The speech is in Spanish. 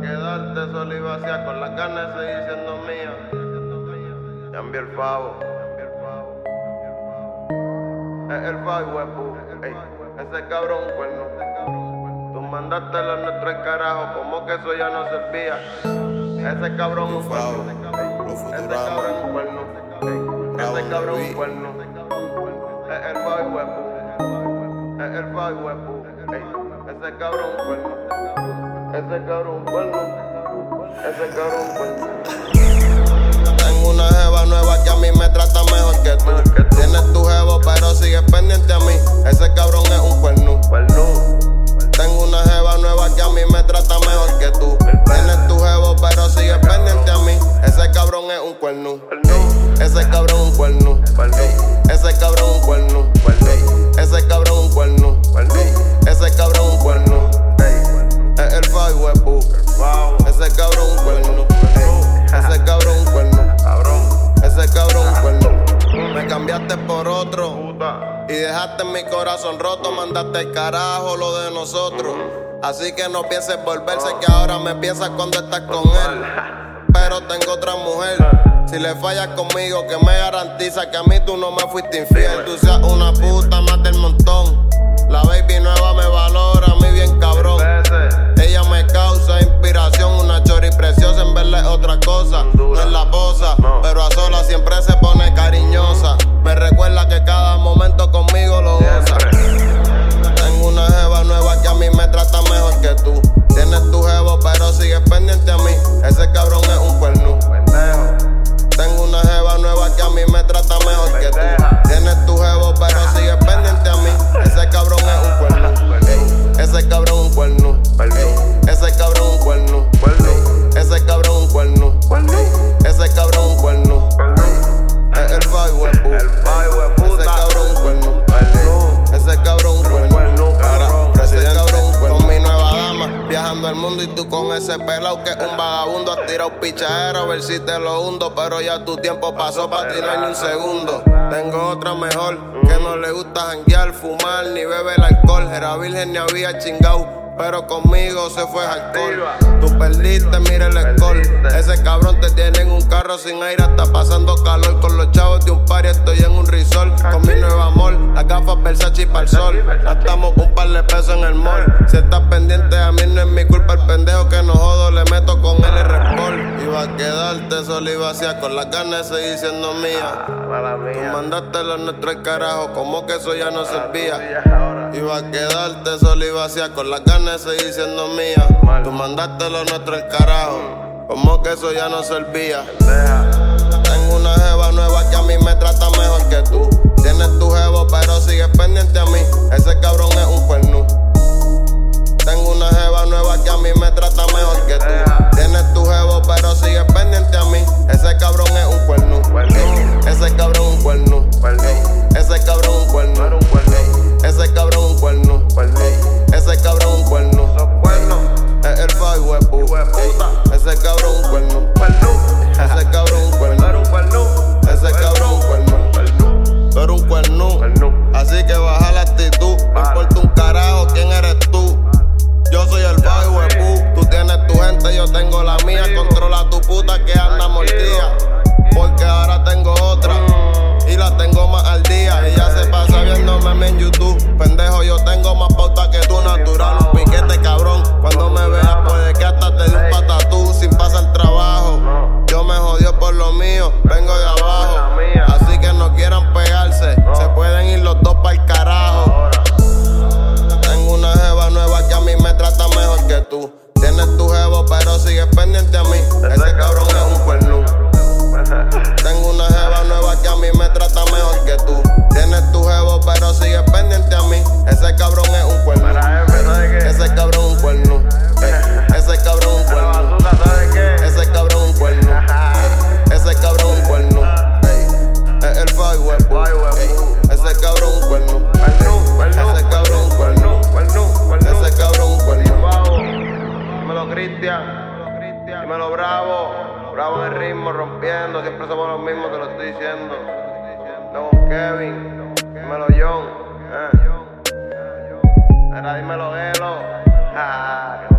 quedarte sola y vacía con las ganas de seguir siendo mía. Cambia el favo. Es el favo, huevo. Ese cabrón un cuerno. Tú mandaste lo nuestro al carajo, como que eso ya no servía. Ese cabrón un cuerno. Ese cabrón un cuerno. Ese cabrón un cuerno. Es el favo, huevo. Es el favo, huevo. Ese cabrón un cuerno. Ese cabrón un cuerno. Ese cabrón un cuerno. Tengo una jeva nueva que a mí me trata mejor que tú. Tienes tu jevo pero sigues pendiente a mí. Ese cabrón es un cuerno. Tengo una jeva nueva que a mí me trata mejor que tú. Tienes tu jevo pero sigues pendiente a mí. Ese cabrón es un cuerno. Ese cabrón un cuerno. Ese cabrón un cuerno. Ese cabrón un cuerno. Ese cabrón un cuerno. Es el fai huevo. Ese cabrón un cuerno. Ese cabrón un cuerno. Ese cabrón un cuerno. Me cambiaste por otro y dejaste mi corazón roto. Mandaste el carajo lo de nosotros. Así que no pienses volverse, que ahora me piensas cuando estás con él. Pero tengo otra mujer. Si le fallas conmigo, que me garantiza que a mí tú no me fuiste infiel. Tú seas una puta más del montón. La baby nueva me valora a mí bien cabrón. Ella me causa inspiración, una chori preciosa, en verle otra cosa. No es la posa, pero a solas siempre se pone cariñosa. Me recuerda que cada momento conmigo lo goza. Tengo una jeva nueva que a mí me trata mejor que tú. Tienes tu jevo pero sigues pendiente a mí. Ese cabrón es un cuerno. Tengo una jeva nueva que a mí me trata mejor que tú. Tienes tu jevo pero sigues pendiente a mí. Ese cabrón es un cuerno. Ese cabrón un cuerno. Ese cabrón un cuerno. Ese cabrón un cuerno. Ese cabrón un cuerno. Es el fai huevo. Ese cabrón un cuerno. Ese cabrón un cuerno. Ese cabrón un cuerno. Con mi nueva dama viajando el mundo y tú con ese pelao que es un vagabundo. Has tirado pichadera a ver si te lo hundo, pero ya tu tiempo pasó pa' ti no hay ni un segundo. Tengo otra mejor que no le gusta janguear, fumar ni bebe el alcohol. Era virgen ni había chingao, pero conmigo se fue alcohol. Tú perdiste, mira el score. Ese cabrón te tiene en un carro sin aire, está pasando calor. Con los chavos de un party estoy en un resort. Con mi nuevo amor, las gafas Versace y pa'l sol. Gastamos un par de pesos en el mall. Si estás pendiente a mí no es mi culpa, el pendejo que no jodo le meto con el R-Pol. Iba a quedarte sola y vacía con las ganas de seguir siendo mía. Tú mandaste lo nuestro al carajo, como que eso ya no servía. Iba a quedarte sola y vacía con las ganas de seguir siendo mía. Tú mandaste lo nuestro al carajo, como que eso ya no servía. Tengo una jeva nueva que a mí me trata mejor que tú. Tienes tu jevo pero sigues pendiente a mí. Ese cabrón es un cuerno. Tengo una jeva nueva que a mí me trata mejor que tú. Tienes tu jevo pero sigues pendiente a mí. Ese cabrón es un cuerno. Ese cabrón un cuerno. Ese cabrón un cuerno. Ese cabrón un cuerno. Ese cabrón un cuerno. Es el fai huevo. Ese cabrón un cuerno. Ese cabrón un cuerno. Ese cabrón un cuerno. Tú eres un cuerno. Así que baja la actitud. No importa un carajo quién eres tú. Yo soy el fai huevo. Tú tienes tu gente, yo tengo la mía. Controla tu puta que anda mordida, porque ahora tengo otra y la tengo más al día. Ella se pasa viéndome en YouTube. Pendejo, yo tengo más pauta que tú, natural. Un piquete cabrón, cuando me veas puede que hasta te dé un patatú sin pasar trabajo. Yo me jodió por lo mío, vengo de abajo. Así que no quieran pegarse, se pueden ir los dos pa'l carajo. Tengo una jeva nueva que a mí me trata mejor que tú. Tienes tu jevo pero sigues pendiente a mí. Ese cabrón es un cuerno. Tengo una jeva nueva que a mí me trata mejor que tú. Tienes tu jevo pero sigues pendiente a mí. Ese cabrón es un cuerno. Ese cabrón un cuerno. Ese cabrón un cuerno. Ese cabrón un cuerno. Ese cabrón un cuerno. Es el fai huevo. Ese cabrón un cuerno. Ese cabrón un cuerno. Ese cabrón un cuerno. Dímelo Cristian. Dímelo Bravo. Bravo en el ritmo, rompiendo. Siempre somos los mismos, te lo estoy diciendo. Tengo Kevin. Dímelo John. Dímelo Elo.